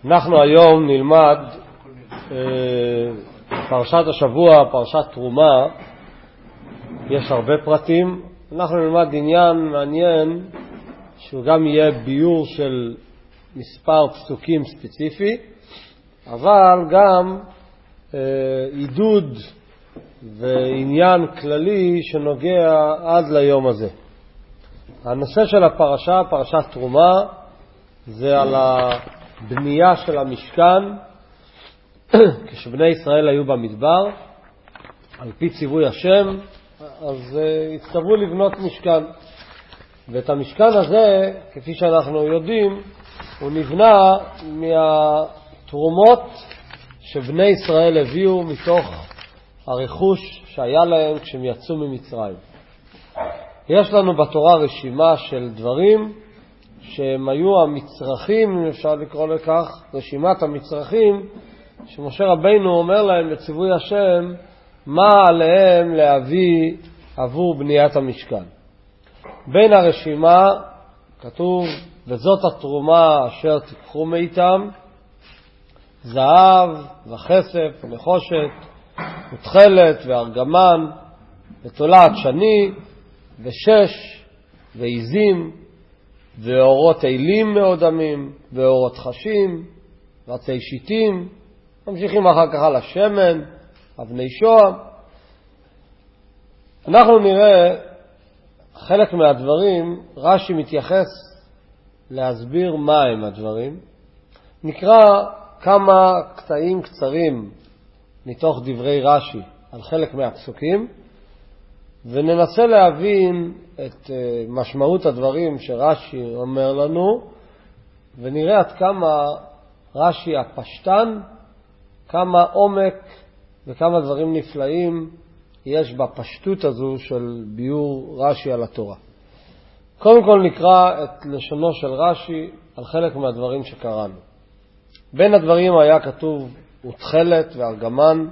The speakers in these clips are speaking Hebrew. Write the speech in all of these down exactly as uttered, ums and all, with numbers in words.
אנחנו היום נלמד אה, פרשת השבוע, פרשת תרומה. יש הרבה פרטים. אנחנו נלמד עניין מעניין שהוא גם יהיה ביור של מספר פסוקים ספציפי, אבל גם אה, עידוד ועניין כללי שנוגע עד ליום הזה. הנושא של הפרשה, פרשת תרומה, זה על הבנייה של המשכן כשבני ישראל היו במדבר, על פי ציווי השם, אז הצטוו לבנות משכן. ואת המשכן הזה, כפי שאנחנו יודעים, הוא נבנה מהתרומות שבני ישראל הביאו מתוך הרכוש שהיה להם כשהם יצאו ממצרים. יש לנו בתורה רשימה של דברים שהם היו המצרכים, אם אפשר לקרוא לכך, רשימת המצרכים, שמשה רבינו אומר להם בציווי השם מה עליהם להביא עבור בניית המשכן. בין הרשימה כתוב, וזאת התרומה אשר תיקחו מאיתם, זהב וכסף ונחושת ותכלת וארגמן ותולעת שני ושש ועיזים ואורות אילים מאודמים ואורות חשים ועצי שיטים. ממשיכים אחר כך על השמן, אבני שוהם. אנחנו נראה חלק מהדברים, רש"י מתייחס להסביר מה הם הדברים. נקרא כמה קטעים קצרים מתוך דברי רש"י על חלק מהפסוקים, וננסה להבין את משמעות הדברים שרש"י אומר לנו, ונראה עד כמה רש"י הפשטן, כמה עומק וכמה דברים נפלאים יש בפשטות הזו של ביור רש"י על התורה. קודם כל נקרא את לשונו של רש"י על חלק מהדברים שקראנו. בין הדברים היה כתוב ותכלת וארגמן.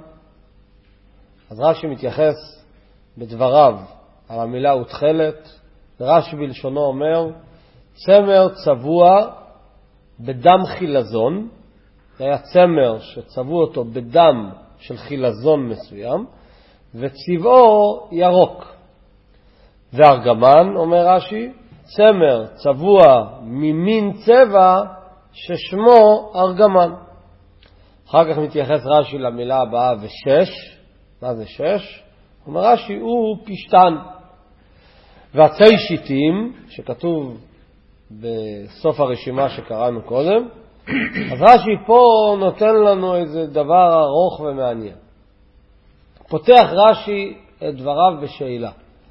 אז רש"י מתייחס בדבריו על המילה ותכלת. רש"י בלשונו אומר, צמר צבוע בדם חילזון. זה היה צמר שצבעו אותו בדם של חילזון מסוים, וצבעו ירוק. וארגמן, אומר רש"י, צמר צבוע ממין צבע ששמו ארגמן. אחר כך מתייחס רש"י למילה הבאה ושש. מה זה שש? אומר רש"י, הוא פשטן. ועצי שיטים, שכתוב בסוף הרשימה שקראנו קודם, אז רש"י פה נותן לנו איזה דבר ארוך ומעניין. פותח רש"י את דבריו בשאלה,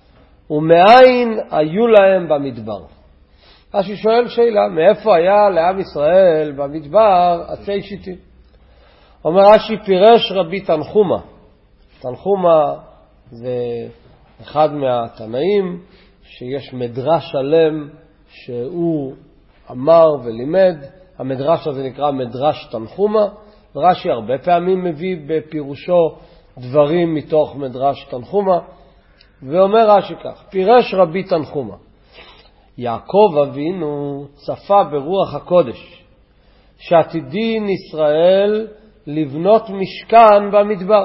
ומאין היו להם במדבר? רש"י שואל שאלה, מאיפה היה לעם ישראל במדבר עצי שיטים? אומר רש"י, פירש רבי תנחומה. תנחומה זה אחד מהתנאים שיש מדרש שלם שהוא אמר ולימד. המדרש הזה נקרא מדרש תנחומה, ורש"י הרבה פעמים מביא בפירושו דברים מתוך מדרש תנחומה, ואומר רש"י כך, פירש רבי תנחומה, יעקב אבינו צפה ברוח הקודש שעתידין ישראל לבנות משכן במדבר,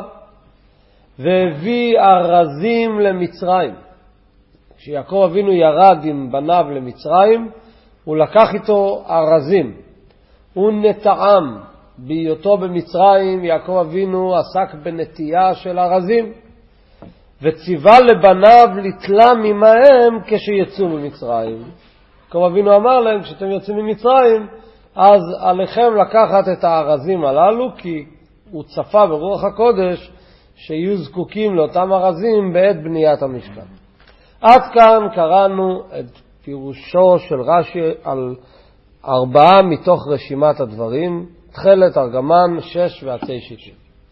והביא ארזים למצרים. כשיעקב אבינו ירד עם בניו למצרים, הוא לקח איתו ארזים. הוא נטעם. בהיותו במצרים יעקב אבינו עסק בנטייה של ארזים, וציווה לבניו לתלם עמהם כשיצאו ממצרים. יעקב אבינו אמר להם, כשאתם יוצאים ממצרים, אז עליכם לקחת את הארזים הללו, כי הוא צפה ברוח הקודש שיהיו זקוקים לאותם ארזים בעת בניית המשכן. עד כאן קראנו את פירושו של רש"י על ארבעה מתוך רשימת הדברים, תכלת, ארגמן, שש ועצי שיטים.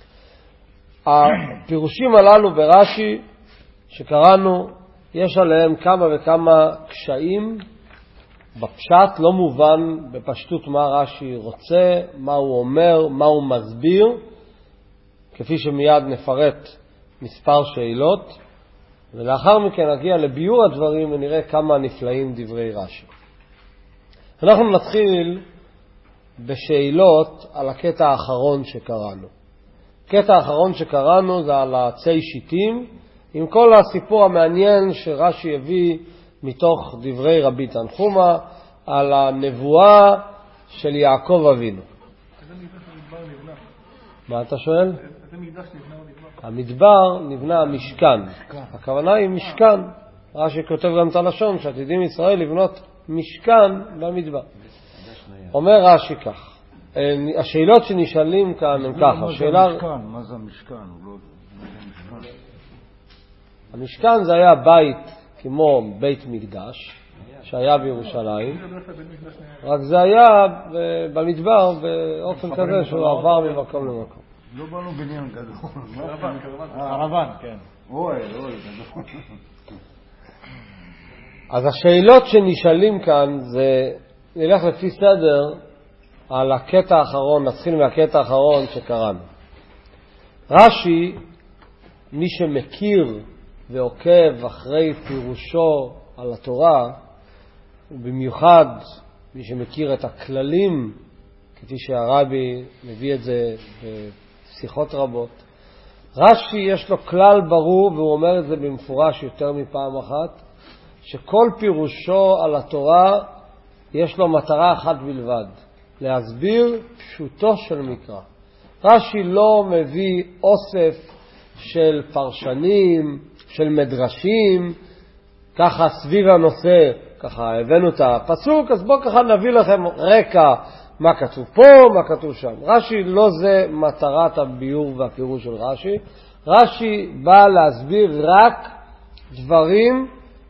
הפירושים הללו ברש"י שקראנו, יש עליהם כמה וכמה קשיים. בפשט לא מובן בפשטות מה רש"י רוצה, מה הוא אומר, מה הוא מסביר, כפי שמיד נפרט מספר שאלות, ולאחר מכן נגיע לביור הדברים ונראה כמה נפלאים דברי רש"י. אנחנו נתחיל בשאלות על הקטע האחרון שקראנו. הקטע האחרון שקראנו זה על עצי שיטים, עם כל הסיפור המעניין שרש"י הביא מתוך דברי רבי תנחומא על הנבואה של יעקב אבינו. איזה מקדש המדבר נבנה? מה אתה שואל? איזה מקדש נבנה או נבנה? המדבר נבנה המשכן. הכוונה היא משכן. רש"י כותב גם את הלשון שעתידים ישראל לבנות משכן במדבר. אומר רש"י כך, השאלות שנשאלים כאן הם ככה. שאלה... מה זה המשכן? המשכן זה היה בית כמו בית מקדש שהיה בירושלים, רק זה היה במדבר באופן כזה שהוא עבר ממקום למקום. לא באנו בניין גדול. ערבן, כן. אוי, אוי, גדול. אז השאלות שנשאלים כאן זה, נלך לפי סדר על הקטע האחרון, נתחיל מהקטע האחרון שקראנו. רש"י, מי שמכיר ועוקב אחרי פירושו על התורה, במיוחד מי שמכיר את הכללים, כפי שהרבי מביא את זה בשיחות רבות, רש"י יש לו כלל ברור, והוא אומר את זה במפורש יותר מפעם אחת, שכל פירושו על התורה יש לו מטרה אחת בלבד, להסביר פשוטו של מקרא. רש"י לא מביא אוסף של פרשנים, של מדרשים, ככה סביב הנושא, ככה הבאנו את הפסוק, אז בואו ככה נביא לכם רקע, מה כתוב פה, מה כתוב שם. רש"י לא זה מטרת הביור והפירוש של רש"י. רש"י בא להסביר רק דברים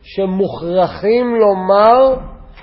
שמוכרחים לומר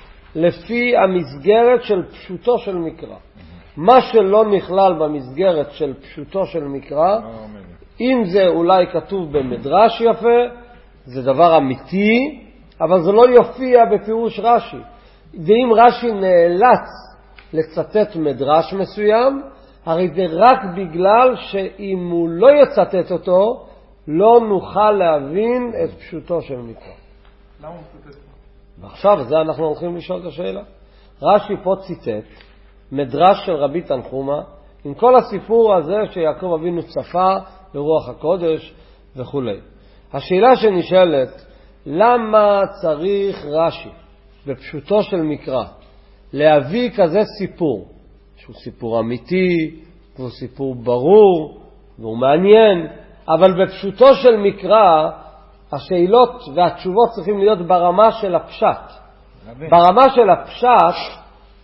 לפי המסגרת של פשוטו של מקרא. מה שלא נכלל במסגרת של פשוטו של מקרא, אם זה אולי כתוב במדרש יפה, זה דבר אמיתי, אבל זה לא יופיע בפירוש רש"י. ואם רש"י נאלץ לצטט מדרש מסוים, הרי זה רק בגלל שאם הוא לא יצטט אותו, לא נוכל להבין את פשוטו של מקרא. למה הוא מצטט? ועכשיו, זה אנחנו הולכים לשאול את השאלה. רש"י פה ציטט מדרש של רבי תנחומא, עם כל הסיפור הזה שיעקב אבינו צפה ברוח הקודש וכו'. השאלה שנשאלת, למה צריך רש"י בפשוטו של מקרא להביא כזה סיפור, שהוא סיפור אמיתי, והוא סיפור ברור, והוא מעניין, אבל בפשוטו של מקרא, השאלות והתשובות צריכים להיות ברמה של הפשט. ברמה של הפשט,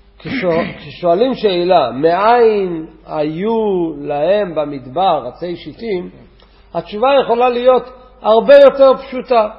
כששואלים שאלה, מאין היו להם במדבר עצי שיטים, התשובה יכולה להיות הרבה יותר פשוטה.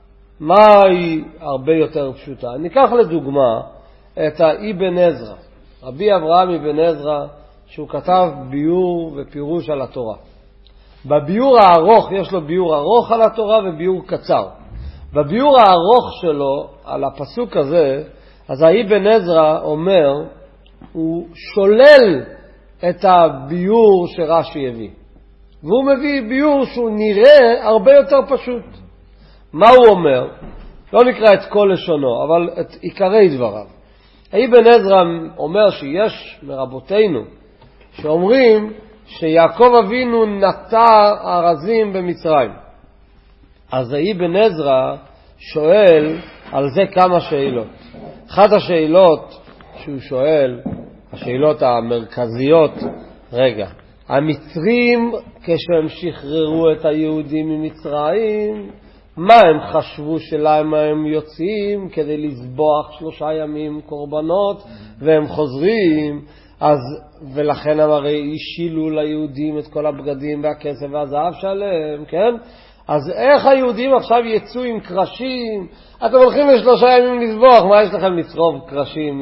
מה היא הרבה יותר פשוטה? ניקח לדוגמה את האבן עזרא, רבי אברהם אבן עזרא, שהוא כתב ביור ופירוש על התורה. בביור הארוך, יש לו ביור ארוך על התורה וביור קצר. בביור הארוך שלו, על הפסוק הזה, אז האבן עזרא אומר, הוא שולל את הביור שרש"י הביא. והוא מביא ביור שהוא נראה הרבה יותר פשוט. מה הוא אומר? לא נקרא את כל לשונו, אבל את עיקרי דבריו. האבן עזרא אומר שיש מרבותינו שאומרים שיעקב אבינו נטע ארזים במצרים. אז האבן עזרא שואל על זה כמה שאלות. אחת השאלות שהוא שואל, השאלות המרכזיות, רגע, המצרים כשהם שחררו את היהודים ממצרים, מה הם חשבו שלהם הם יוצאים כדי לסבוח שלושה ימים קורבנות והם חוזרים, אז ולכן הם הרי השילו ליהודים את כל הבגדים והכסף והזהב שלהם, כן? אז איך היהודים עכשיו יצאו עם קרשים? אתם הולכים לשלושה ימים לסבוח, מה יש לכם לצרוב קרשים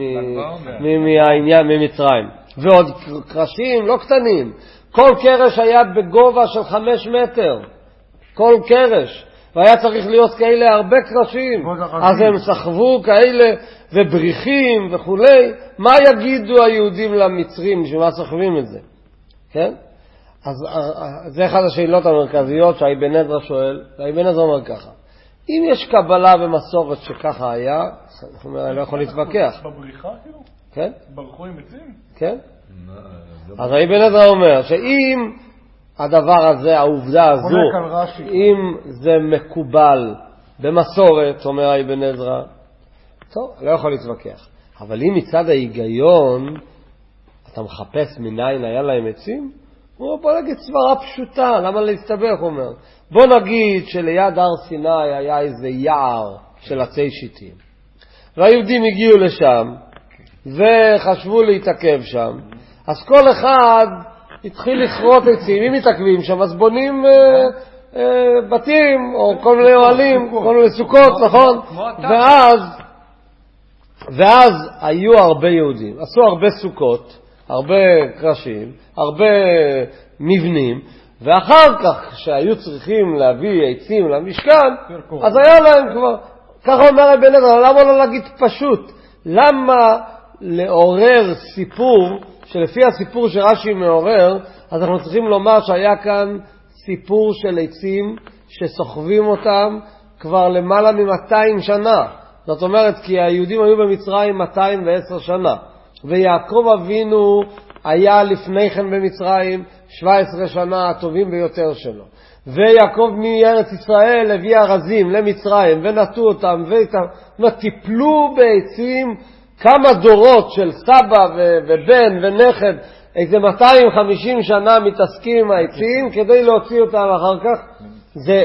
מהעניין ממצרים? ועוד קרשים לא קטנים, כל קרש היה בגובה של חמש מטר, כל קרש, והיה צריך להיות כאלה הרבה קרשים, אז הם סחבו כאלה ובריחים וכו'. מה יגידו היהודים למצרים שמה סחבים את זה? כן? אז זה אחד השאלות המרכזיות שהאבן עזרא שואל, והאבן עזרא אומר ככה, אם יש קבלה ומסורת שככה היה, אני לא יכול להתווכח. בבריחה כאילו? כן? ברחו עם עצים? כן. אז רבי בן עזרא אומר שאם הדבר הזה, העובדה הזו, אם זה מקובל במסורת, אומר רבי בן עזרא, טוב, לא יכול להתווכח. אבל אם מצד ההיגיון אתה מחפש מניין היה להם עצים, הוא אומר, בוא נגיד סברה פשוטה, למה להסתבך? הוא אומר, בוא נגיד שליד הר סיני היה איזה יער של עצי שיטים, והיהודים הגיעו לשם וחשבו להתעכב שם, אז כל אחד התחיל לכרות עצים. אם מתעכבים שם אז בונים אה, אה, בתים או כל מיני אוהלים, כל מיני סוכות, נכון? ואז ואז היו הרבה יהודים, עשו הרבה סוכות, הרבה קרשים, הרבה מבנים, ואחר כך שהיו צריכים להביא עצים למשכן, אז היה להם כבר, ככה אומר בן עזרא, למה לא להגיד פשוט? למה לעורר סיפור, שלפי הסיפור שרש"י מעורר, אז אנחנו צריכים לומר שהיה כאן סיפור של עצים שסוחבים אותם כבר למעלה מ-מאתיים שנה. זאת אומרת, כי היהודים היו במצרים מאתיים ועשר שנה, ויעקב אבינו היה לפני כן במצרים שבע עשרה שנה הטובים ביותר שלו, ויעקב מארץ ישראל הביא ארזים למצרים ונטו אותם וטיפלו בעצים כמה דורות של סבא ובן ונכד, איזה מאתיים וחמישים שנה מתעסקים עם העצים כדי להוציא אותם אחר כך. זה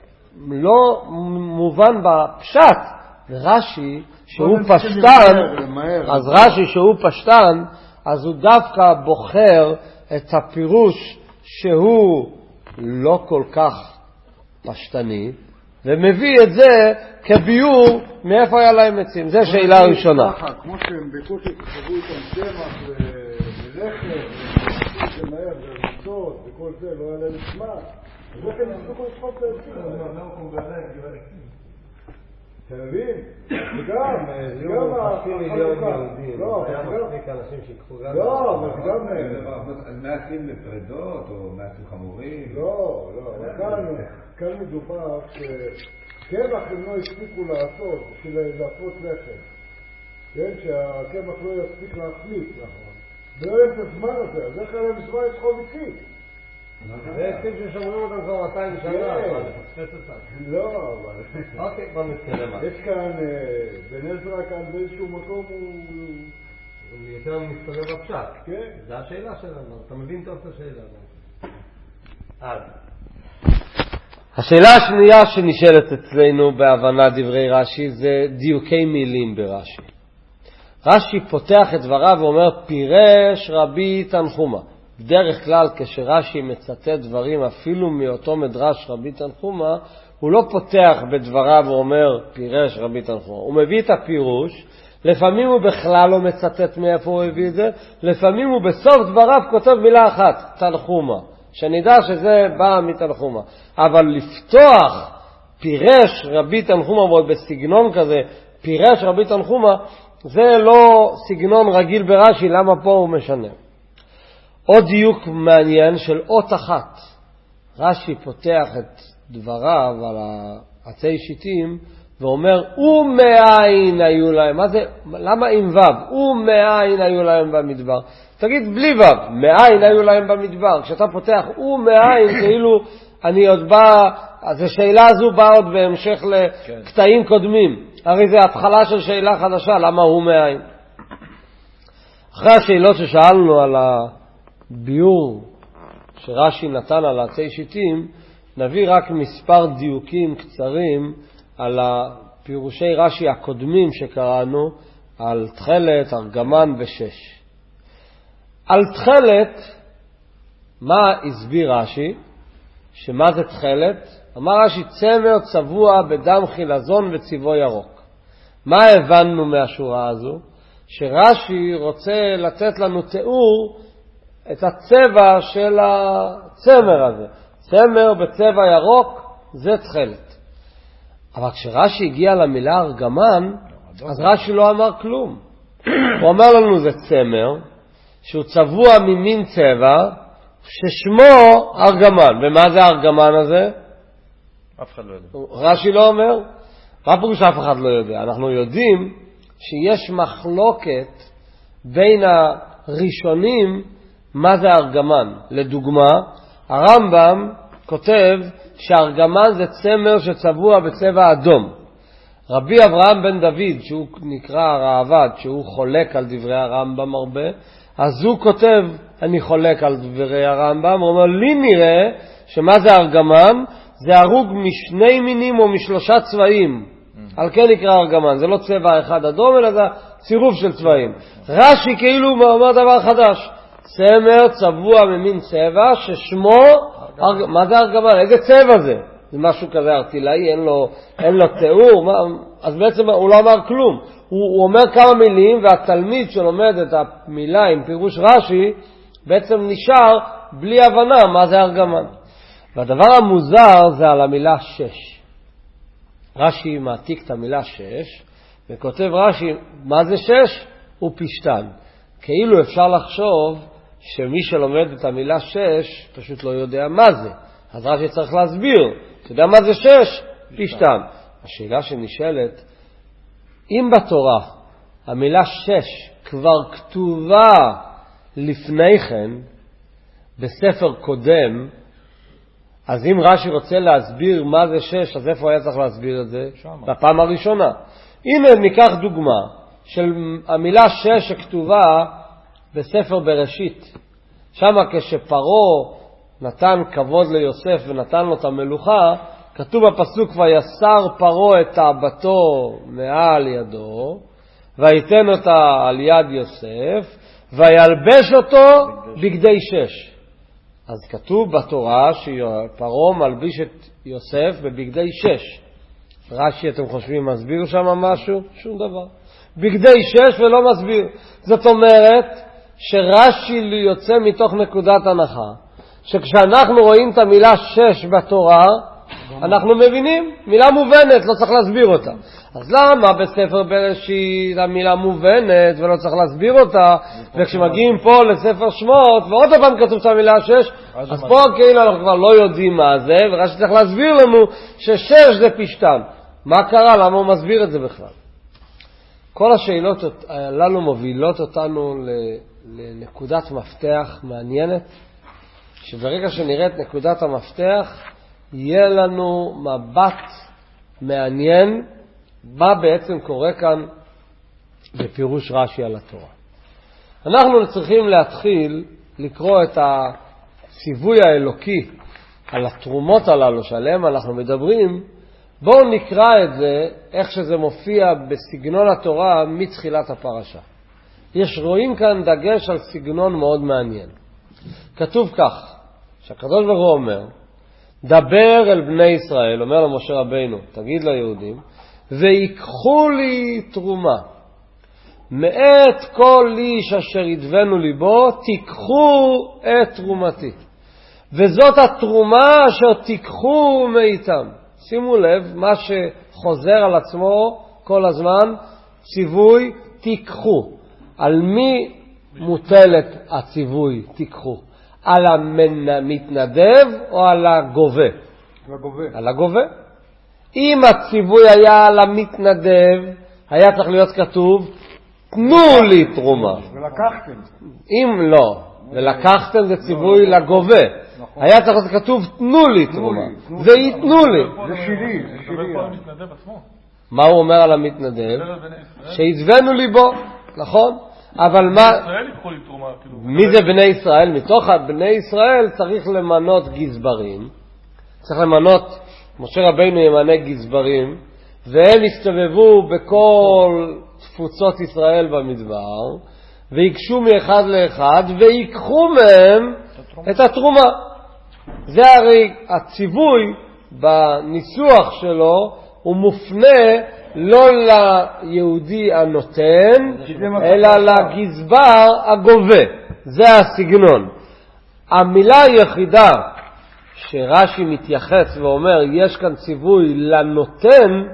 לא מובן בפשט. רש"י שהוא פשטן, אז רש"י שהוא פשטן, אז הוא דווקא בוחר את הפירוש שהוא לא כל כך פשטני, ומביא את זה כביור מאיפה היה להם עצים. זו שאלה ראשונה. כמו שהם בקושי חשבו איתם צמח ולחם ומהר ומצות וכל זה, לא היה להם שמע, אז איך הם יצטרכו לשחוט את העצים? אתה מבין? וגם, גם החלוקה. לא, היה מספיק אנשים שיקחו גם... לא, אבל גם... מעטים לפרדות או מעטים חמורים? לא, לא. כאן מדובר שקמח הם לא הספיקו לעשות בשביל להפות לחם. כן, שהקמח לא יספיק להחליט, נכון. ולא יהיה את הזמן הזה, אז איך היה להם זמן לשחוט עצים? זה עצים ששומרים אותם כבר מאתיים שנה, אבל תפספס אותם. לא, אבל... אוקיי, בוא נתקדם. יש כאן, בן עזרא כאן באיזשהו מקום הוא... הוא יותר מסתובב בפשט. כן. זו השאלה שלנו, אתה מבין טוב את השאלה. אז. השאלה השנייה שנשאלת אצלנו בהבנה דברי רש"י זה דיוקי מילים ברש"י. רש"י פותח את דבריו ואומר פירש רבי תנחומא. בדרך כלל כשרש"י מצטט דברים אפילו מאותו מדרש רבי תנחומא, הוא לא פותח בדבריו ואומר פירש רבי תנחומא. הוא מביא את הפירוש, לפעמים הוא בכלל לא מצטט מאיפה הוא הביא את זה, לפעמים הוא בסוף דבריו כותב מילה אחת, תנחומא, שנדע שזה בא מתנחומא. אבל לפתוח פירש רבי תנחומא ועוד בסגנון כזה, פירש רבי תנחומא, זה לא סגנון רגיל ברש"י, למה פה הוא משנה? עוד דיוק מעניין של אות אחת. רש"י פותח את דבריו על עצי שיטים ואומר ומאין היו להם. מה זה? למה עם וו? ומאין היו להם במדבר. תגיד בלי וו, מאין היו להם במדבר. כשאתה פותח ומאין, כאילו אני עוד בא, אז השאלה הזו באה עוד בהמשך לקטעים קודמים. הרי זה התחלה של שאלה חדשה, למה הוא מאין? אחרי השאלות ששאלנו על הביור שרש"י נתן על עצי שיטים, נביא רק מספר דיוקים קצרים על הפירושי רש"י הקודמים שקראנו, על תחלת, ארגמן ושש. על תחלת, מה הסביר רש"י? שמה זה תחלת? אמר רש"י, צמר צבוע בדם חילזון וצבעו ירוק. מה הבנו מהשורה הזו? שרש"י רוצה לתת לנו תיאור את הצבע של הצמר הזה. צמר בצבע ירוק זה תחלת. אבל כשרש"י הגיע למילה ארגמן, אז רש"י לא אמר כלום. הוא אומר לנו זה צמר שהוא צבוע ממין צבע ששמו ארגמן. ומה זה הארגמן הזה? אף אחד לא יודע. רש"י לא אומר. מה פירוש אף אחד לא יודע? אנחנו יודעים שיש מחלוקת בין הראשונים מה זה ארגמן. לדוגמה, הרמב"ם כותב שהארגמן זה צמר שצבוע בצבע אדום. רבי אברהם בן דוד, שהוא נקרא הרעב"ד, שהוא חולק על דברי הרמב"ם הרבה, אז הוא כותב, אני חולק על דברי הרמב"ם, הוא אומר, לי נראה שמה זה ארגמן? זה הרוג משני מינים או משלושה צבעים. על כן נקרא ארגמן, זה לא צבע אחד אדום, אלא זה צירוף של צבעים. רש"י כאילו אומר דבר חדש, צמר צבוע ממין צבע ששמו, ארג... מה זה ארגמן? איזה צבע זה? זה משהו כזה ארטילאי, אין לו, אין לו תיאור, מה... אז בעצם הוא לא אמר כלום. הוא, הוא אומר כמה מילים, והתלמיד שלומד את המילה עם פירוש רש"י, בעצם נשאר בלי הבנה מה זה ארגמן. והדבר המוזר זה על המילה שש. רש"י מעתיק את המילה שש, וכותב רש"י, מה זה שש? הוא פשטן. כאילו אפשר לחשוב שמי שלומד את המילה שש פשוט לא יודע מה זה. אז רש"י צריך להסביר. אתה יודע מה זה שש? פשטן. השאלה שנשאלת, אם בתורה המילה שש כבר כתובה לפני כן, בספר קודם, אז אם רש"י רוצה להסביר מה זה שש, אז איפה היה צריך להסביר את זה? שמה. בפעם הראשונה. הנה ניקח דוגמה של המילה שש שכתובה בספר בראשית. שם כשפרו נתן כבוד ליוסף ונתן לו את המלוכה, כתוב בפסוק, ויסר פרו את תאבתו מעל ידו, ויתן אותה על יד יוסף, וילבש אותו בגדי שש. אז כתוב בתורה שפרו מלביש את יוסף בבגדי שש. רש"י, אתם חושבים, מסביר שם משהו? שום דבר. בגדי שש ולא מסביר. זאת אומרת שרש"י יוצא מתוך נקודת הנחה, שכשאנחנו רואים את המילה שש בתורה, אנחנו מבינים, מילה מובנת, לא צריך להסביר אותה. אז למה בספר בראשית המילה מובנת ולא צריך להסביר אותה, וכשמגיעים פה לספר שמות ועוד פעם כתוב את המילה שש, אז פה כאילו אנחנו כבר לא יודעים מה זה, ורש"י צריך להסביר לנו ששש זה פשטן. מה קרה? למה הוא מסביר את זה בכלל? כל השאלות הללו מובילות אותנו לנקודת מפתח מעניינת, שברגע שנראה את נקודת המפתח, יהיה לנו מבט מעניין מה בעצם קורה כאן בפירוש רש"י על התורה. אנחנו צריכים להתחיל לקרוא את הציווי האלוקי על התרומות הללו שעליהם אנחנו מדברים. בואו נקרא את זה איך שזה מופיע בסגנון התורה מתחילת הפרשה. יש רואים כאן דגש על סגנון מאוד מעניין. כתוב כך, שהקדוש ברוך הוא אומר, דבר אל בני ישראל, אומר למשה רבינו, תגיד ליהודים, ויקחו לי תרומה. מאת כל איש אשר ידבנו ליבו, תיקחו את תרומתי. וזאת התרומה אשר תיקחו מאיתם. שימו לב, מה שחוזר על עצמו כל הזמן, ציווי תיקחו. על מי מוטלת הציווי תיקחו? על המתנדב או על הגובה? על הגובה. על הגובה. אם הציווי היה על המתנדב, היה צריך להיות כתוב, תנו לי תרומה. ולקחתם. אם לא, ולקחתם זה ציווי לגובה. היה צריך להיות כתוב, תנו לי תרומה. ויתנו לי. זה שלי, זה שלי. מה הוא אומר על המתנדב? שידבנו ליבו, נכון? אבל מה... מי זה בני ישראל? מתוך בני ישראל צריך למנות גזברים. צריך למנות, משה רבינו ימנה גזברים, והם יסתובבו בכל תפוצות ישראל במדבר, ויקשו מאחד לאחד, ויקחו מהם את התרומה. זה הרי הציווי בניסוח שלו, הוא מופנה לא ליהודי הנותן, אלא לגזבר הגובה. זה הסגנון. המילה היחידה שרש"י מתייחס ואומר, יש כאן ציווי לנותן,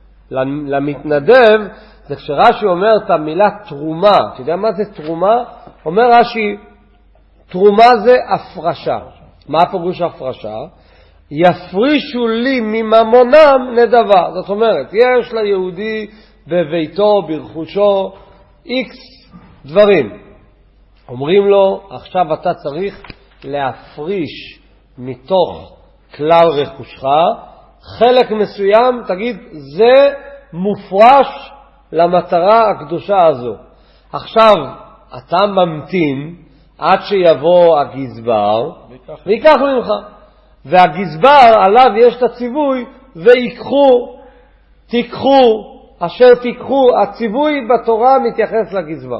למתנדב, זה כשרש"י אומר את המילה תרומה. אתה יודע מה זה תרומה? אומר רש"י, תרומה זה הפרשה. מה הפירוש הפרשה? יפרישו לי מממונם נדבה. זאת אומרת, יש ליהודי בביתו, ברכושו, איקס דברים. אומרים לו, עכשיו אתה צריך להפריש מתוך כלל רכושך, חלק מסוים, תגיד, זה מופרש למטרה הקדושה הזו. עכשיו אתה ממתין עד שיבוא הגזבר ויקח ממך. והגזבר עליו יש את הציווי, ויקחו, תיקחו, אשר תיקחו. הציווי בתורה מתייחס לגזבר.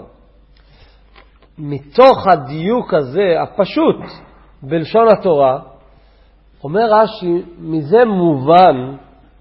מתוך הדיוק הזה, הפשוט, בלשון התורה, אומר רש"י, מזה מובן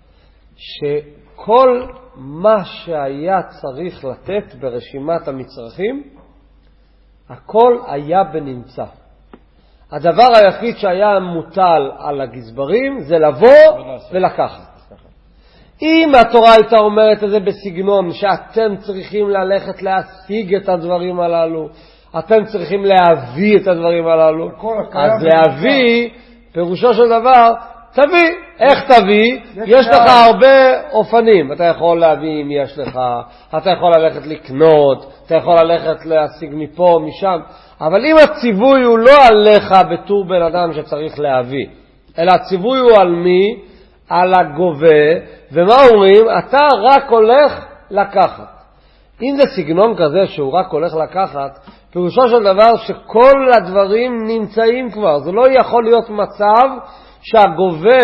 שכל מה שהיה צריך לתת ברשימת המצרכים, הכל היה בנמצא. הדבר היחיד שהיה מוטל על הגזברים זה לבוא ולקחת. אם התורה הייתה אומרת את זה בסגנון שאתם צריכים ללכת להשיג את הדברים הללו, אתם צריכים להביא את הדברים הללו, אז להביא, פירושו של דבר, תביא. איך תביא? יש לך הרבה אופנים. אתה יכול להביא אם יש לך, אתה יכול ללכת לקנות, אתה יכול ללכת להשיג מפה, משם. אבל אם הציווי הוא לא עליך בתור בן אדם שצריך להביא, אלא הציווי הוא על מי? על הגובה. ומה אומרים? אתה רק הולך לקחת. אם זה סגנון כזה שהוא רק הולך לקחת, פירושו של דבר שכל הדברים נמצאים כבר. זה לא יכול להיות מצב שהגובה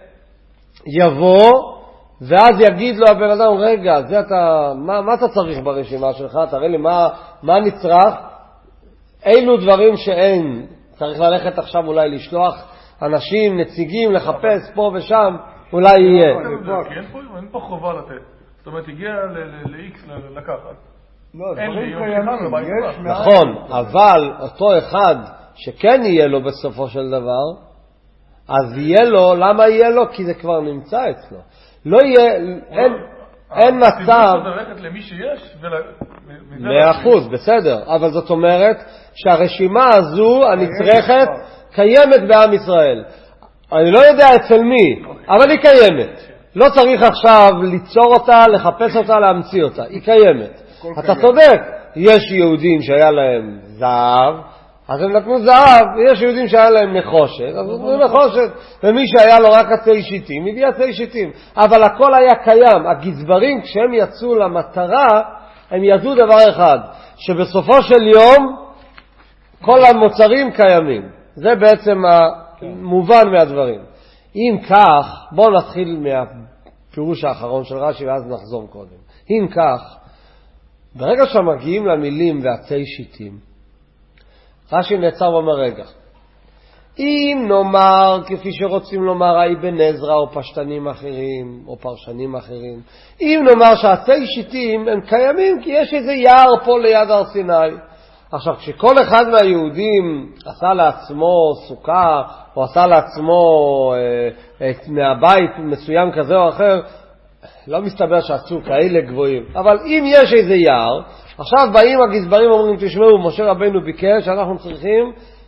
יבוא ואז יגיד לו הבן אדם, רגע, זה אתה, מה, מה אתה צריך ברשימה שלך? תראה לי מה, מה נצרך? אילו דברים שאין. צריך ללכת עכשיו אולי לשלוח אנשים, נציגים, לחפש פה ושם, אולי יהיה. אין פה חובה לתת. זאת אומרת, הגיע ל-X לקחת. לא, דברים קיימים, יש מעט. נכון, אבל אותו אחד שכן יהיה לו בסופו של דבר, אז יהיה לו, למה יהיה לו? כי זה כבר נמצא אצלו. לא יהיה, אין, אין מצב... הציבור ללכת למי שיש, מאה אחוז, בסדר. אבל זאת אומרת שהרשימה הזו, הנצרכת, קיימת בעם ישראל. אני לא יודע אצל מי, אבל היא קיימת. לא צריך עכשיו ליצור אותה, לחפש אותה, להמציא אותה. היא קיימת. אתה צודק, יש יהודים שהיה להם זהב, אז הם נתנו זהב, ויש יהודים שהיה להם נחושת, אז נתנו נחושת, ומי שהיה לו רק עצי שיטים, הביא עצי שיטים. אבל הכל היה קיים. הגזברים, כשהם יצאו למטרה, הם ידעו דבר אחד, שבסופו של יום, כל המוצרים קיימים. זה בעצם המובן מהדברים. אם כך, בואו נתחיל מהפירוש האחרון של רש"י, ואז נחזור קודם. אם כך, ברגע שמגיעים למילים ועצי שיטים, רש"י נעצר ואומר, רגע, אם נאמר, כפי שרוצים לומר, האבן עזרא או פשטנים אחרים, או פרשנים אחרים, אם נאמר שעצי שיטים הם קיימים, כי יש איזה יער פה ליד הר סיני. עכשיו, כשכל אחד מהיהודים עשה לעצמו סוכה, או עשה לעצמו אה, את, מהבית מסוים כזה או אחר, לא מסתבר שעשו כאלה גבוהים. אבל אם יש איזה יער, עכשיו באים הגזברים אומרים, תשמעו, משה רבינו ביקש, אנחנו צריכים,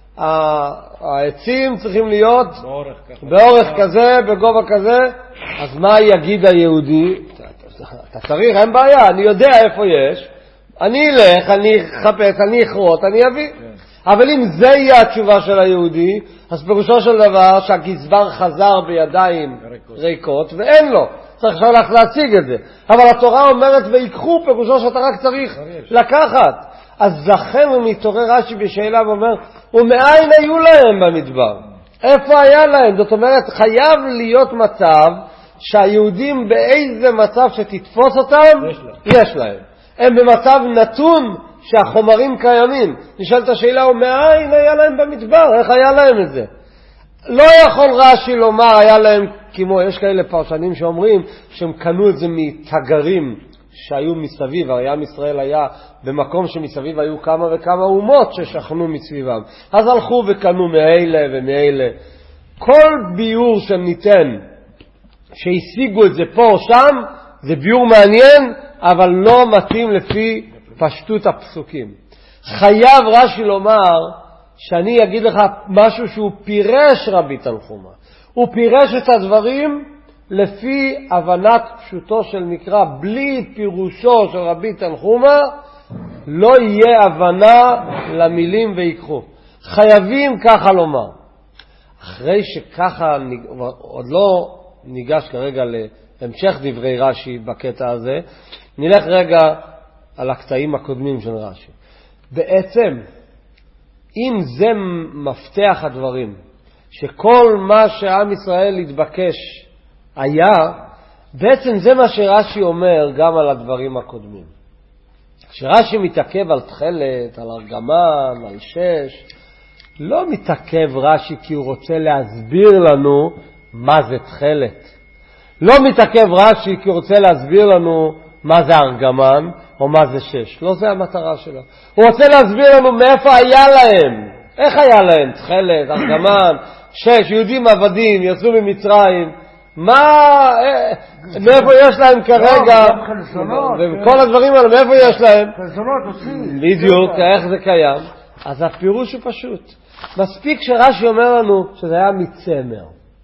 העצים צריכים להיות באורך, באורך כזה, בגובה כזה. אז מה יגיד היהודי? אתה צריך, אין בעיה, אני יודע איפה יש, אני אלך, אני אחפש, אני אחרות, אני אביא. אבל אם זה יהיה התשובה של היהודי, אז פירושו של דבר שהגזבר חזר בידיים ריקות ואין לו. צריך עכשיו להציג את זה. אבל התורה אומרת ויקחו, פירושו שאתה רק צריך לקחת. אז זכם ומתעורר רש"י בשאלה ואומר, ומאין היו להם במדבר? איפה היה להם? זאת אומרת, חייב להיות מצב שהיהודים באיזה מצב שתתפוס אותם, יש, יש להם. הם במצב נתון שהחומרים קיימים. נשאלת השאלה, ומאין היה להם במדבר? איך היה להם את זה? לא יכול רש"י לומר היה להם, כמו יש כאלה פרשנים שאומרים שהם קנו את זה מתגרים שהיו מסביב. הרי עם ישראל היה במקום שמסביב היו כמה וכמה אומות ששכנו מסביבם, אז הלכו וקנו מאלה ומאלה. כל ביור שניתן שהשיגו את זה פה או שם זה ביור מעניין, אבל לא מתאים לפי פשטות הפסוקים. חייב רש"י לומר שאני אגיד לך משהו שהוא פירש רבי תנחומא. הוא פירש את הדברים לפי הבנת פשוטו של מקרא, בלי פירושו של רבי תנחומא, לא יהיה הבנה למילים ויקחו. חייבים ככה לומר. אחרי שככה, עוד לא ניגש כרגע להמשך דברי רש"י בקטע הזה, נלך רגע על הקטעים הקודמים של רש"י. בעצם, אם זה מפתח הדברים, שכל מה שעם ישראל התבקש היה, בעצם זה מה שרש"י אומר גם על הדברים הקודמים. כשרש"י מתעכב על תחלת, על ארגמן, על שש, לא מתעכב רש"י כי הוא רוצה להסביר לנו מה זה תחלת. לא מתעכב רש"י כי הוא רוצה להסביר לנו מה זה ארגמן או מה זה שש. לא זה המטרה שלו. הוא רוצה להסביר לנו מאיפה היה להם. איך היה להם? תחלת, ארגמן, שש, יהודים עבדים, יצאו ממצרים. מה, מאיפה יש להם כרגע? וכל הדברים האלה, מאיפה יש להם? בדיוק, איך זה קיים? אז הפירוש הוא פשוט. מספיק שרש"י אומר לנו שזה היה מצמר.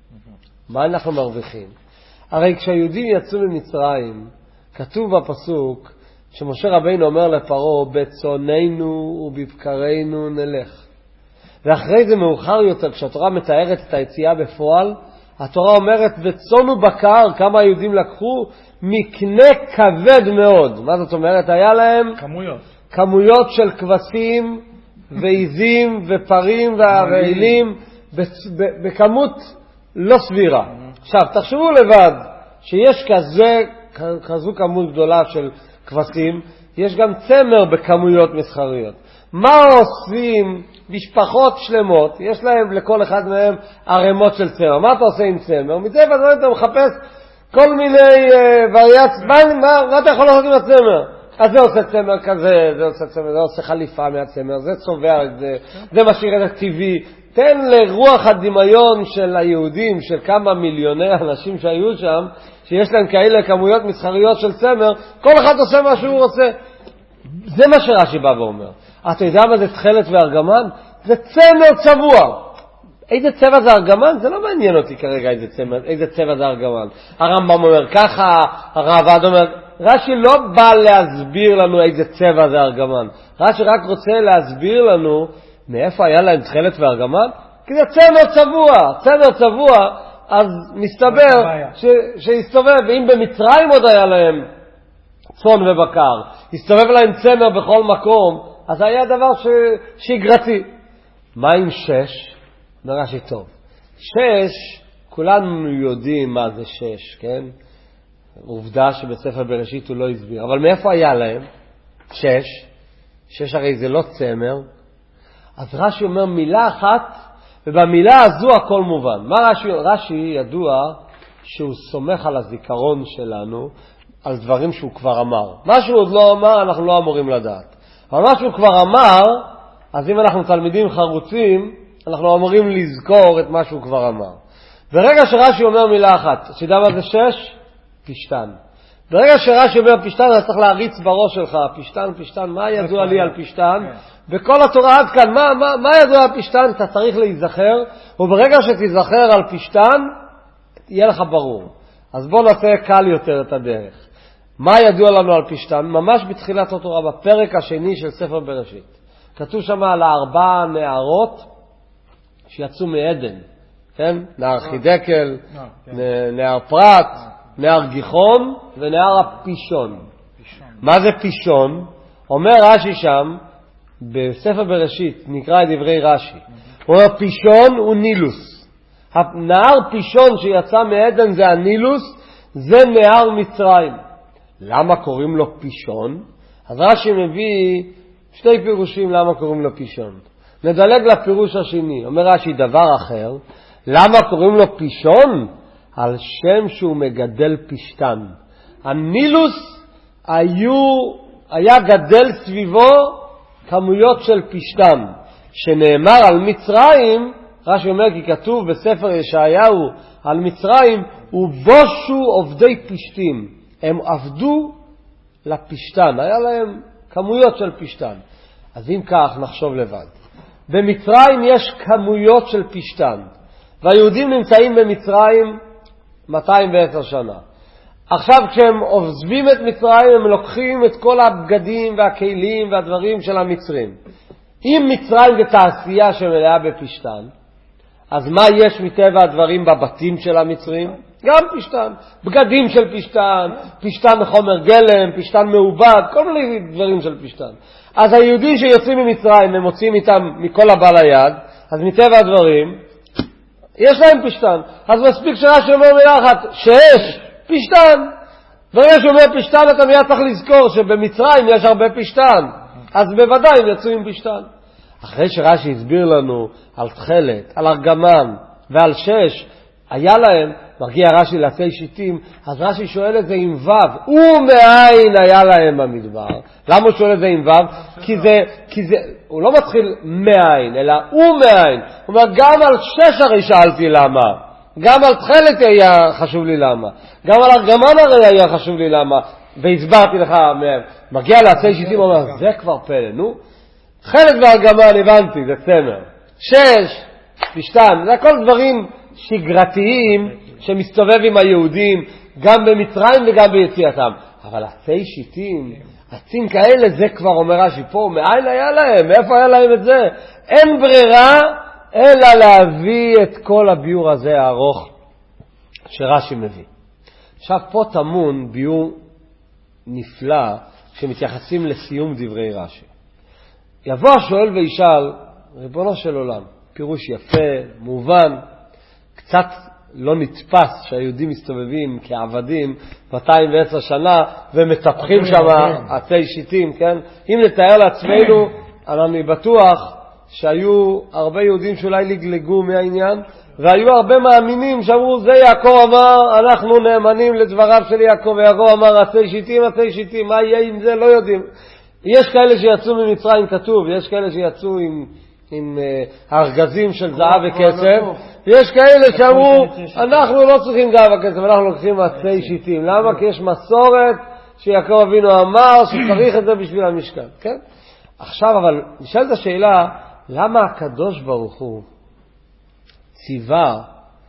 מה אנחנו מרוויחים? הרי כשהיהודים יצאו ממצרים, כתוב בפסוק שמשה רבינו אומר לפרעה, בצוננו ובבקרנו נלך. ואחרי זה מאוחר יותר, כשהתורה מתארת את היציאה בפועל, התורה אומרת, בצון ובקר, כמה היהודים לקחו? מקנה כבד מאוד. מה זאת אומרת? היה להם כמויות. כמויות של כבשים ועיזים ופרים והרעילים בכמות לא סבירה. עכשיו, תחשבו לבד שיש כזה, כזו כמות גדולה של כבשים, יש גם צמר בכמויות מסחריות. מה עושים משפחות שלמות? יש להם לכל אחד מהם ערימות של צמר. מה אתה עושה עם צמר? מטבע הדברים אתה מחפש כל מיני uh, וריאציות. מה, מה, מה אתה יכול לעשות עם הצמר? אז זה עושה צמר כזה, זה עושה צמר, זה עושה חליפה מהצמר, זה צובע את זה, זה משאיר את הטבעי. תן לרוח הדמיון של היהודים, של כמה מיליוני אנשים שהיו שם, שיש להם כאלה כמויות מסחריות של צמר, כל אחד עושה מה שהוא רוצה. זה מה שרש"י בא ואומר. אתה יודע מה זה תחלת וארגמן? זה צמר צבוע. איזה צבע זה ארגמן? זה לא מעניין אותי כרגע איזה צבע, איזה צבע זה ארגמן. הרמב"ם אומר ככה, הרעב"ד אומר, רש"י לא בא להסביר לנו איזה צבע זה ארגמן. רש"י רק רוצה להסביר לנו מאיפה היה להם תחלת וארגמן? כי זה צמר צבוע. צמר צבוע, אז מסתבר ש- שהסתובב, ואם במצרים עוד היה להם צאן ובקר, הסתובב להם צמר בכל מקום, אז היה דבר ש... שגרתי. מה עם שש? נראה טוב. שש, כולנו יודעים מה זה שש, כן? עובדה שבספר בראשית הוא לא הסביר. אבל מאיפה היה להם? שש. שש הרי זה לא צמר. אז רש"י אומר מילה אחת, ובמילה הזו הכל מובן. מה רש"י? רש"י ידוע שהוא סומך על הזיכרון שלנו, על דברים שהוא כבר אמר. מה שהוא עוד לא אמר, אנחנו לא אמורים לדעת. אבל מה שהוא כבר אמר, אז אם אנחנו תלמידים חרוצים, אנחנו אמורים לזכור את מה שהוא כבר אמר. ברגע שרש"י אומר מילה אחת, שידע מה זה שש? פשטן. ברגע שרש"י אומר פשטן, אתה צריך להריץ בראש שלך, פשטן, פשטן, מה ידוע לי על פשטן? בכל התורה עד כאן, מה, מה, מה ידוע על פשטן? אתה צריך להיזכר, וברגע שתיזכר על פשטן, יהיה לך ברור. אז בוא נעשה קל יותר את הדרך. מה ידוע לנו על פשטן? ממש בתחילת התורה, בפרק השני של ספר בראשית. כתוב שם על ארבע נערות שיצאו מעדן, כן? נער חידקל, נער פרת, נער גיחון ונער הפישון. מה זה פישון? אומר רש"י שם, בספר בראשית, נקרא את דברי רש"י. הוא אומר פישון הוא נילוס. הנער פישון שיצא מעדן זה הנילוס, זה נער מצרים. למה קוראים לו פישון? אז רש"י מביא שתי פירושים למה קוראים לו פישון. נדלג לפירוש השני. אומר רש"י דבר אחר. למה קוראים לו פישון? על שם שהוא מגדל פשטן. הנילוס היו, היה גדל סביבו כמויות של פשטן. שנאמר על מצרים, רש"י אומר כי כתוב בספר ישעיהו על מצרים, ובושו עובדי פשטים. הם עבדו לפשטן, היה להם כמויות של פשטן. אז אם כך נחשוב לבד. במצרים יש כמויות של פשטן, והיהודים נמצאים במצרים מאתיים ועשר שנה. עכשיו כשהם עוזבים את מצרים, הם לוקחים את כל הבגדים והכלים והדברים של המצרים. אם מצרים זה תעשייה שמלאה בפשטן, אז מה יש מטבע הדברים בבתים של המצרים? גם פשטן. בגדים של פשטן, פשטן מחומר גלם, פשטן מעובד, כל מיני דברים של פשטן. אז היהודים שיוצאים ממצרים, הם מוצאים איתם מכל הבא ליד, אז מטבע הדברים, יש להם פשטן. אז מספיק שרש"י אומר מילה אחת, שיש פשטן. ברגע שאומר פשטן, אתה מיד צריך לזכור שבמצרים יש הרבה פשטן. אז בוודאי הם יצאו עם פשטן. אחרי שרש"י הסביר לנו על תחלת, על ארגמן ועל שש, היה להם, מרגיע רש"י לעשי שיטים, אז רש"י שואל את זה עם ו', ומאין היה להם במדבר. למה הוא שואל את זה עם ו'? כי זה, כי זה, הוא לא מתחיל מאין, אלא ומאין. הוא אומר, גם על שש הרי שאלתי למה. גם על תחלת היה חשוב לי למה. גם על ארגמן הרי היה חשוב לי למה. והסברתי לך, מרגיע לעשי שיטים, הוא אומר, זה כבר פלא, נו. תחלת וארגמן, הבנתי, זה צמר. שש, פשטן, זה הכל דברים שגרתיים שמסתובב עם היהודים גם במצרים וגם ביציאתם. אבל עצי שיטים, עצים כאלה, זה כבר אומר רש"י פה, מאין היה להם? מאיפה היה להם את זה? אין ברירה אלא להביא את כל הביור הזה הארוך שרש"י מביא. עכשיו פה תמון ביור נפלא שמתייחסים לסיום דברי רש"י. יבוא השואל וישאל, ריבונו של עולם, פירוש יפה, מובן, קצת לא נתפס שהיהודים מסתובבים כעבדים מאתיים ועשר שנה ומטפחים שם עצי שיטים, כן? אם נתאר לעצמנו, אני בטוח שהיו הרבה יהודים שאולי לגלגו מהעניין, והיו הרבה מאמינים שאמרו, זה יעקב אמר, אנחנו נאמנים לדבריו של יעקב, ויעקב אמר עצי שיטים, עצי שיטים, מה יהיה עם זה? לא יודעים. יש כאלה שיצאו ממצרים כתוב, יש כאלה שיצאו עם עם uh, ארגזים של זהב וכסף, ויש כאלה שאמרו, אנחנו לא צריכים זהב וכסף, אנחנו לוקחים עצי שיטים. למה? כי יש מסורת שיעקב אבינו אמר שצריך את זה בשביל המשכן, כן? עכשיו, אבל נשאלת השאלה, למה הקדוש ברוך הוא ציווה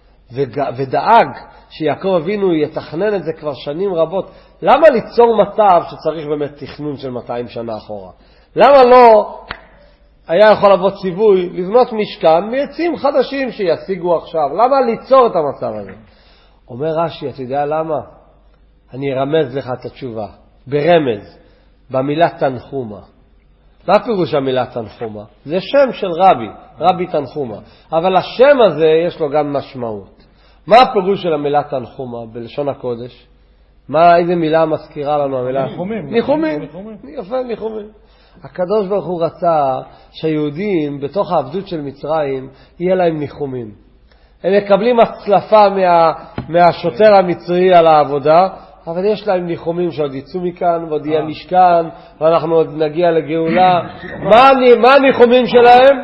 ודאג שיעקב אבינו יתכנן את זה כבר שנים רבות? למה ליצור מצב שצריך באמת תכנון של מאתיים שנה אחורה? למה לא היה יכול לבוא ציווי לבנות משכן מעצים חדשים שישיגו עכשיו? למה ליצור את המצב הזה? אומר רש"י, אתה יודע למה? אני ארמז לך את התשובה ברמז, במילה תנחומה. מה פירוש המילה תנחומה? זה שם של רבי, רבי תנחומה. אבל השם הזה יש לו גם משמעות. מה הפירוש של המילה תנחומה בלשון הקודש? מה, איזה מילה מזכירה לנו המילה? ניחומים. ניחומים. יפה, ניחומים. הקדוש ברוך הוא רצה שהיהודים בתוך העבדות של מצרים יהיה להם ניחומים. הם מקבלים הצלפה מה, מהשוטר המצרי על העבודה, אבל יש להם ניחומים שעוד יצאו מכאן ועוד יהיה משכן ואנחנו עוד נגיע לגאולה. מה, מה הניחומים שלהם?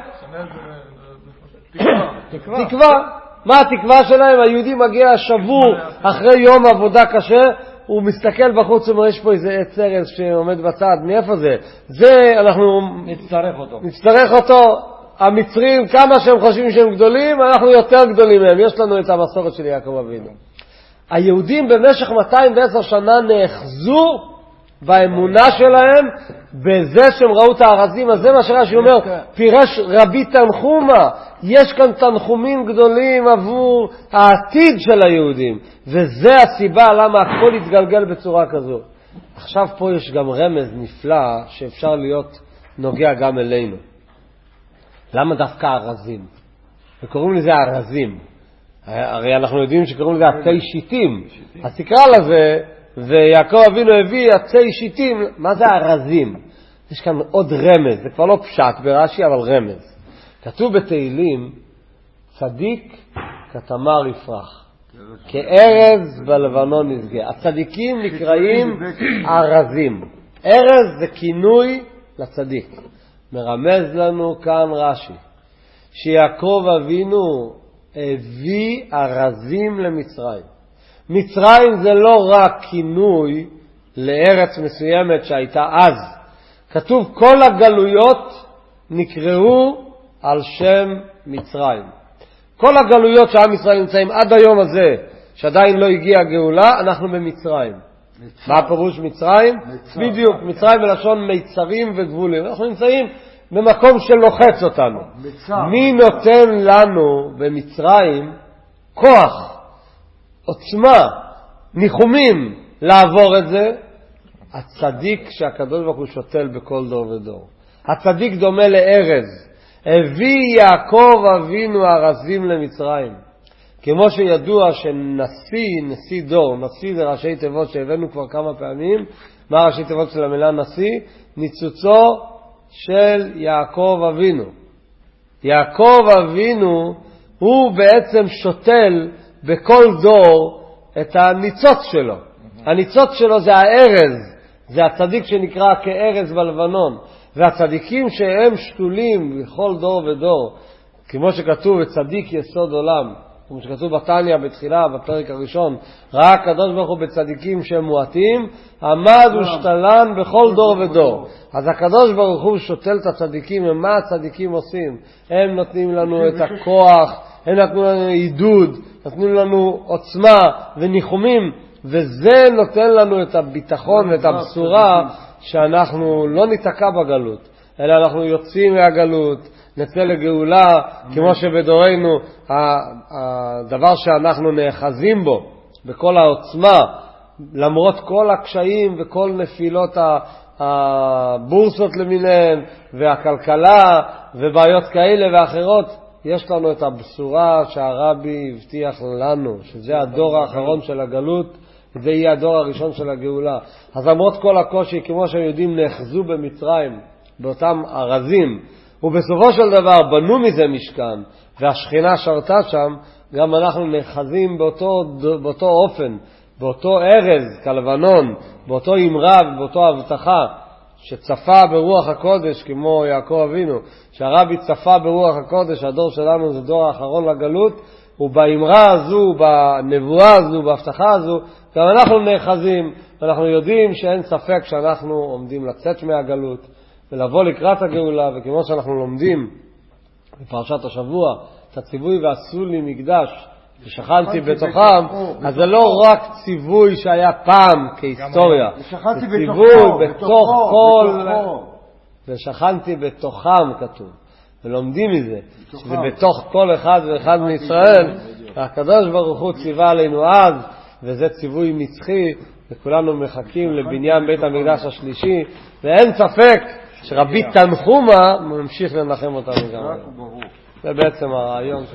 תקווה. תקווה. מה התקווה שלהם? היהודי מגיע שבור אחרי יום עבודה קשה, הוא מסתכל בחוץ ואומר, יש פה איזה עץ ארז שעומד בצד, מאיפה זה? זה אנחנו נצטרך אותו. נצטרך אותו. המצרים, כמה שהם חושבים שהם גדולים, אנחנו יותר גדולים מהם. יש לנו את המסורת של יעקב אבינו. היהודים במשך מאתיים ועשר שנה נאחזו באמונה שלהם, בזה שהם ראו את הארזים. אז זה מה שרש"י אומר, פירש רבי תנחומה. יש כאן תנחומים גדולים עבור העתיד של היהודים, וזה הסיבה למה הכל יתגלגל בצורה כזו. עכשיו פה יש גם רמז נפלא שאפשר להיות נוגע גם אלינו. למה דווקא ארזים? וקוראים לזה ארזים. הרי אנחנו יודעים שקוראים לזה עצי שיטים. אז תקרא לזה, ויעקב אבינו הביא עצי שיטים. מה זה ארזים? יש כאן עוד רמז, זה כבר לא פשט ברש"י, אבל רמז. כתוב בתהילים, צדיק כתמר יפרח, כארז בלבנון נשגה. הצדיקים נקראים ארזים. ארז זה כינוי לצדיק. מרמז לנו כאן רש"י, שיעקב אבינו הביא ארזים למצרים. מצרים זה לא רק כינוי לארץ מסוימת שהייתה אז. כתוב כל הגלויות נקראו על שם מצרים. כל הגלויות שעם ישראל נמצאים עד היום הזה, שעדיין לא הגיעה גאולה, אנחנו במצרים. מה הפירוש מצרים? בדיוק, מצרים בלשון מיצרים וגבולים. אנחנו נמצאים במקום שלוחץ אותנו. מי נותן לנו במצרים כוח, עוצמה, ניחומים לעבור את זה? הצדיק שהקדוש ברוך הוא שותל בכל דור ודור. הצדיק דומה לארז. הביא יעקב אבינו ארזים למצרים. כמו שידוע שנשיא, נשיא דור, נשיא זה ראשי תיבות שהבאנו כבר כמה פעמים. מה ראשי תיבות של המילה נשיא? ניצוצו של יעקב אבינו. יעקב אבינו הוא בעצם שותל בכל דור את הניצוץ שלו. הניצוץ שלו זה הארז, זה הצדיק שנקרא כארז בלבנון. והצדיקים שהם שתולים בכל דור ודור, כמו שכתוב בצדיק יסוד עולם, כמו שכתוב בתניא בתחילה, בפרק הראשון, ראה הקדוש ברוך הוא בצדיקים שהם מועטים, עמד ושתלן בכל דור ודור. אז הקדוש ברוך הוא שותל את הצדיקים, ומה הצדיקים עושים? הם נותנים לנו את הכוח, הם נתנו לנו עידוד, נתנו לנו עוצמה וניחומים, וזה נותן לנו את הביטחון ואת הבשורה שאנחנו לא ניתקע בגלות, אלא אנחנו יוצאים מהגלות, נצא לגאולה, כמו שבדורנו הדבר שאנחנו נאחזים בו בכל העוצמה, למרות כל הקשיים וכל נפילות הבורסות למיניהן והכלכלה ובעיות כאלה ואחרות, יש לנו את הבשורה שהרבי הבטיח לנו, שזה הדור האחרון של הגלות, זה יהיה הדור הראשון של הגאולה. אז למרות כל הקושי, כמו שהם יודעים, נאחזו במצרים, באותם ארזים, ובסופו של דבר בנו מזה משכן, והשכינה שרתה שם, גם אנחנו נאחזים באותו, באותו אופן, באותו ארז כלבנון, באותו אמרה ובאותו הבטחה, שצפה ברוח הקודש, כמו יעקב אבינו, שהרבי צפה ברוח הקודש, הדור שלנו זה דור האחרון לגלות, ובאמרה הזו, בנבואה הזו, בהבטחה הזו, גם אנחנו נאחזים, ואנחנו יודעים שאין ספק שאנחנו עומדים לצאת מהגלות, ולבוא לקראת הגאולה, וכמו שאנחנו לומדים בפרשת השבוע, את הציווי ועשו לי מקדש, ושכנתי בתוכם, אז זה לא רק ציווי שהיה פעם כהיסטוריה, זה ציווי בתוך כל, ושכנתי בתוכם כתוב, ולומדים מזה, שזה בתוך כל אחד ואחד מישראל, והקדוש ברוך הוא ציווה עלינו אז, וזה ציווי נצחי, וכולנו מחכים לבניין בית המקדש השלישי, ואין ספק שרבי תנחומה ממשיך לנחם אותנו גם. זה בעצם הרעיון.